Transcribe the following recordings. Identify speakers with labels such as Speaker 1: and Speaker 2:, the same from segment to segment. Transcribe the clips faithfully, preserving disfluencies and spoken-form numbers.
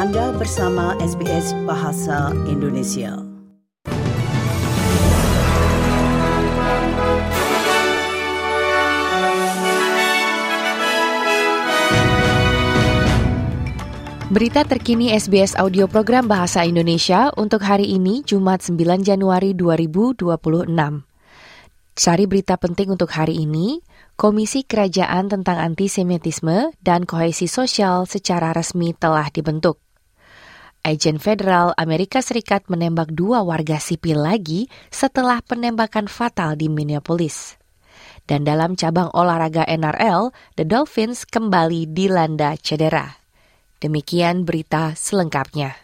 Speaker 1: Anda bersama S B S Bahasa Indonesia.
Speaker 2: Berita terkini S B S Audio Program Bahasa Indonesia untuk hari ini, Jumat sembilan Januari dua ribu dua puluh enam. Sari berita penting untuk hari ini, Komisi Kerajaan tentang Antisemitisme dan Kohesi Sosial secara resmi telah dibentuk. Agen federal Amerika Serikat menembak dua warga sipil lagi setelah penembakan fatal di Minneapolis. Dan dalam cabang olahraga N R L, The Dolphins kembali dilanda cedera. Demikian berita selengkapnya.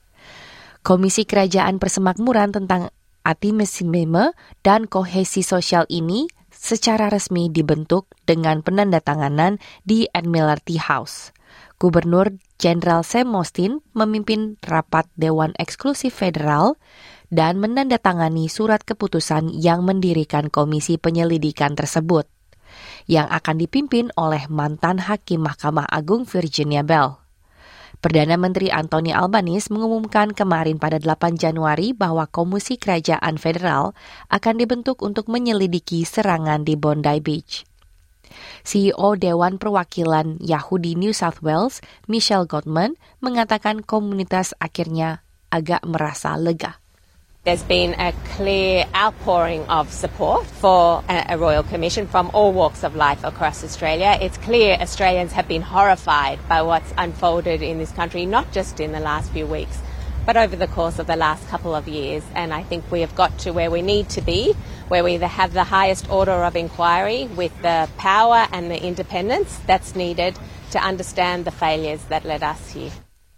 Speaker 2: Komisi Kerajaan Persemakmuran tentang Antisemitisme dan Kohesi Sosial ini secara resmi dibentuk dengan penandatanganan di Admiralty House. Gubernur Jenderal Sam Mostyn memimpin rapat Dewan Eksklusif Federal dan menandatangani surat keputusan yang mendirikan komisi penyelidikan tersebut, yang akan dipimpin oleh mantan Hakim Mahkamah Agung Virginia Bell. Perdana Menteri Anthony Albanese mengumumkan kemarin pada delapan Januari bahwa Komisi Kerajaan Federal akan dibentuk untuk menyelidiki serangan di Bondi Beach. C E O Dewan Perwakilan Yahudi New South Wales, Michelle Gottman, mengatakan komunitas akhirnya agak merasa lega.
Speaker 3: There's been a clear outpouring of support for a, a Royal Commission from all walks of life across Australia. It's clear Australians have been horrified by what's unfolded in this country, not just in the last few weeks, but over the course of the last couple of years. And I think we have got to where we need to be, where we have the highest order of inquiry with the power and the independence that's needed to understand the failures that led us here.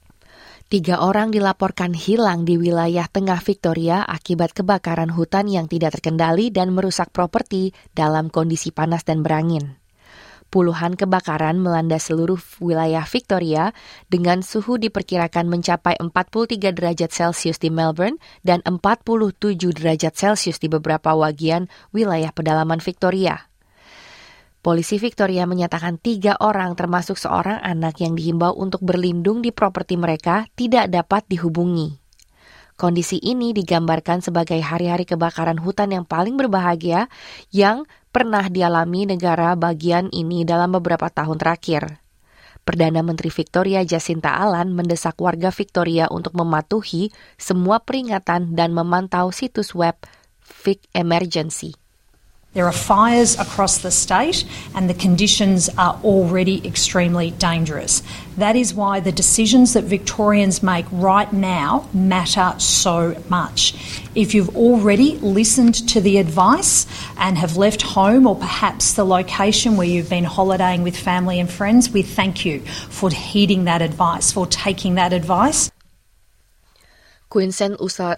Speaker 2: Tiga orang dilaporkan hilang di wilayah Tengah Victoria akibat kebakaran hutan yang tidak terkendali dan merusak properti dalam kondisi panas dan berangin. Puluhan kebakaran melanda seluruh wilayah Victoria dengan suhu diperkirakan mencapai empat puluh tiga derajat Celcius di Melbourne dan empat puluh tujuh derajat Celcius di beberapa bagian wilayah pedalaman Victoria. Polisi Victoria menyatakan tiga orang termasuk seorang anak yang dihimbau untuk berlindung di properti mereka tidak dapat dihubungi. Kondisi ini digambarkan sebagai hari-hari kebakaran hutan yang paling berbahagia yang pernah dialami negara bagian ini dalam beberapa tahun terakhir. Perdana Menteri Victoria Jacinta Allan mendesak warga Victoria untuk mematuhi semua peringatan dan memantau situs web Vic Emergency.
Speaker 4: There are fires across the state and the conditions are already extremely dangerous. That is why the decisions that Victorians make right now matter so much. If you've already listened to the advice and have left home or perhaps the location where you've been holidaying with family and friends, we thank you for heeding that advice, for taking that advice.
Speaker 2: Queensland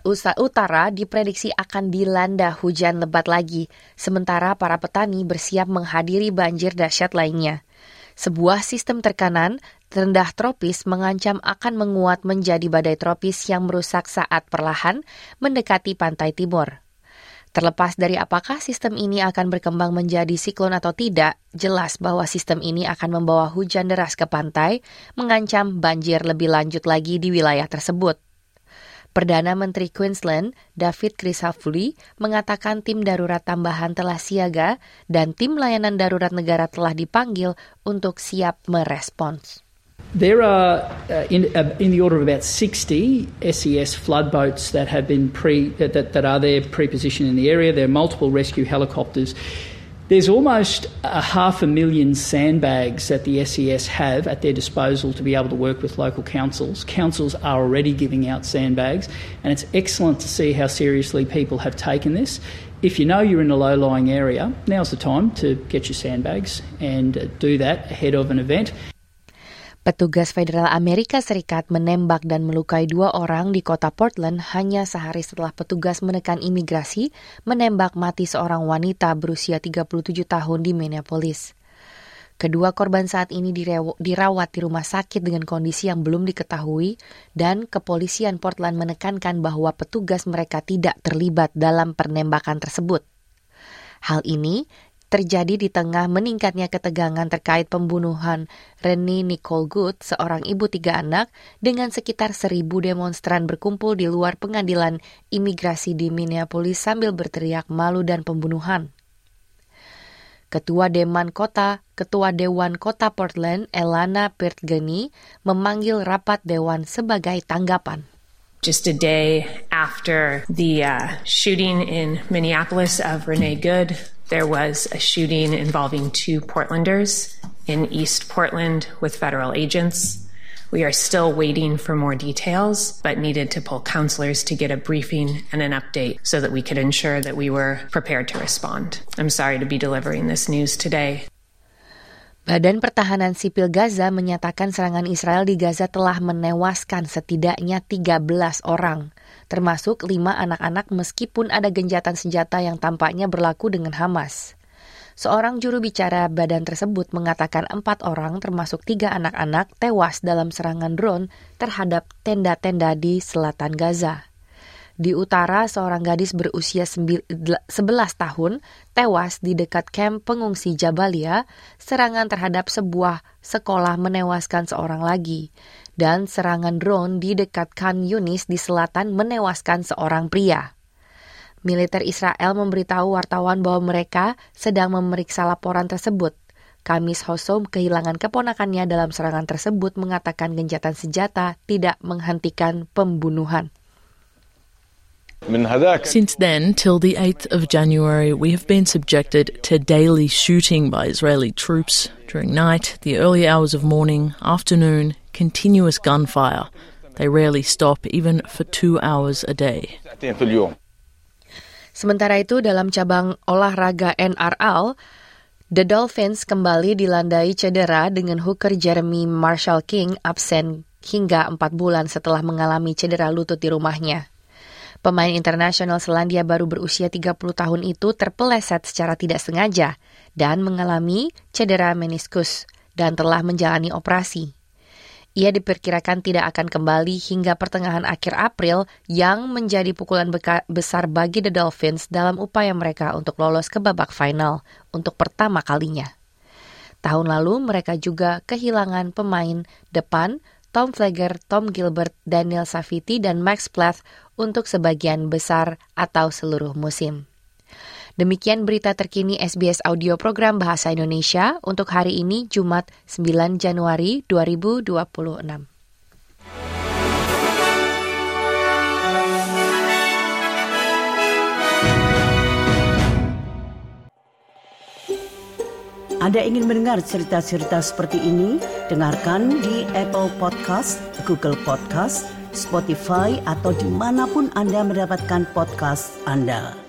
Speaker 2: Utara diprediksi akan dilanda hujan lebat lagi, sementara para petani bersiap menghadiri banjir dahsyat lainnya. Sebuah sistem tekanan rendah tropis mengancam akan menguat menjadi badai tropis yang merusak saat perlahan mendekati pantai timur. Terlepas dari apakah sistem ini akan berkembang menjadi siklon atau tidak, jelas bahwa sistem ini akan membawa hujan deras ke pantai, mengancam banjir lebih lanjut lagi di wilayah tersebut. Perdana Menteri Queensland, David Crisafulli, mengatakan tim darurat tambahan telah siaga dan tim layanan darurat negara telah dipanggil untuk siap merespons.
Speaker 5: There are uh, in, uh, in the order of about sixty S E S flood boats that have been pre that, that are there pre-positioned in the area. There are multiple rescue helicopters. There's almost a half a million sandbags that the S E S have at their disposal to be able to work with local councils. Councils are already giving out sandbags, and it's excellent to see how seriously people have taken this. If you know you're in a low-lying area, now's the time to get your sandbags and do that ahead of an event.
Speaker 2: Petugas Federal Amerika Serikat menembak dan melukai dua orang di kota Portland hanya sehari setelah petugas menekan imigrasi menembak mati seorang wanita berusia tiga puluh tujuh tahun di Minneapolis. Kedua korban saat ini dirawat di rumah sakit dengan kondisi yang belum diketahui dan kepolisian Portland menekankan bahwa petugas mereka tidak terlibat dalam penembakan tersebut. Hal ini terjadi di tengah meningkatnya ketegangan terkait pembunuhan Renee Nicole Good, seorang ibu tiga anak, dengan sekitar seribu demonstran berkumpul di luar pengadilan imigrasi di Minneapolis sambil berteriak malu dan pembunuhan. Ketua Dewan Kota, Ketua Dewan Kota Portland, Elana Pirtgeni, memanggil rapat Dewan sebagai tanggapan.
Speaker 6: Just a day after the uh, shooting in Minneapolis of Renee Good, there was a shooting involving two Portlanders in East Portland with federal agents. We are still waiting for more details, but needed to pull counselors to get a briefing and an update so that we could ensure that we were prepared to respond. I'm sorry to be delivering this news today.
Speaker 2: Badan Pertahanan Sipil Gaza menyatakan serangan Israel di Gaza telah menewaskan setidaknya tiga belas orang, termasuk lima anak-anak meskipun ada gencatan senjata yang tampaknya berlaku dengan Hamas. Seorang juru bicara badan tersebut mengatakan empat orang termasuk tiga anak-anak tewas dalam serangan drone terhadap tenda-tenda di selatan Gaza. Di utara, seorang gadis berusia sebelas tahun tewas di dekat kamp pengungsi Jabalia. Serangan terhadap sebuah sekolah menewaskan seorang lagi. Dan serangan drone di dekat Khan Yunis di selatan menewaskan seorang pria. Militer Israel memberitahu wartawan bahwa mereka sedang memeriksa laporan tersebut. Kamis Hosom, kehilangan keponakannya dalam serangan tersebut, mengatakan gencatan senjata tidak menghentikan pembunuhan.
Speaker 7: Since then, till the eighth of January, we have been subjected to daily shooting by Israeli troops. During night, the early hours of morning, afternoon, continuous gunfire. They rarely stop, even for two hours a day.
Speaker 2: Sementara itu, dalam cabang olahraga N R L, The Dolphins kembali dilandai cedera dengan hooker Jeremy Marshall King absen hingga empat bulan setelah mengalami cedera lutut di rumahnya. Pemain internasional Selandia Baru berusia tiga puluh tahun itu terpeleset secara tidak sengaja dan mengalami cedera meniskus dan telah menjalani operasi. Ia diperkirakan tidak akan kembali hingga pertengahan akhir April yang menjadi pukulan beka- besar bagi The Dolphins dalam upaya mereka untuk lolos ke babak final untuk pertama kalinya. Tahun lalu mereka juga kehilangan pemain depan Tom Flegler, Tom Gilbert, Daniel Saviti, dan Max Plath untuk sebagian besar atau seluruh musim. Demikian berita terkini S B S Audio Program Bahasa Indonesia untuk hari ini Jumat sembilan Januari dua ribu dua puluh enam.
Speaker 1: Anda ingin mendengar cerita-cerita seperti ini? Dengarkan di Apple Podcast, Google Podcast, Spotify, atau dimanapun Anda mendapatkan podcast Anda.